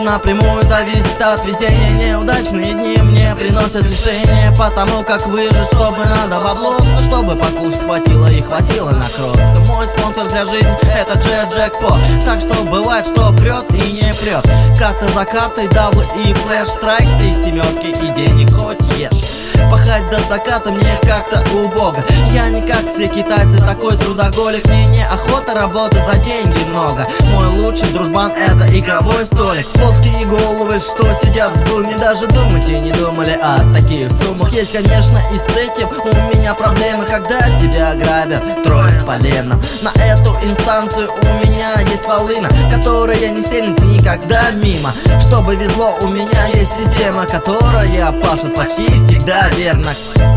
напрямую зависит от везения. Неудачные дни мне приносят лишения, потому как выжить, чтобы надо баблоса, чтобы покушать хватило и хватило на кросс. Мой спонсор для жизни — это Джекпот. Так что бывает, что прет и не прет. Карта за картой, даблы и флеш, страйк, 3 семерки и денег хоть ешь. Пахать до заката мне как-то убого. Я не как все китайцы, такой трудоголик. Мне неохота работать за деньги много. Мой лучший дружбан — это игровой столик. Плоские головы, что сидят в думе, даже думать и не думали о таких суммах. Есть, конечно, и с этим у меня проблемы, когда тебя грабят трое с поленом. На эту инстанцию у меня есть волына, которая не стрельнет никогда мимо. Чтобы везло, у меня есть система, которая пашет почти всегда верно.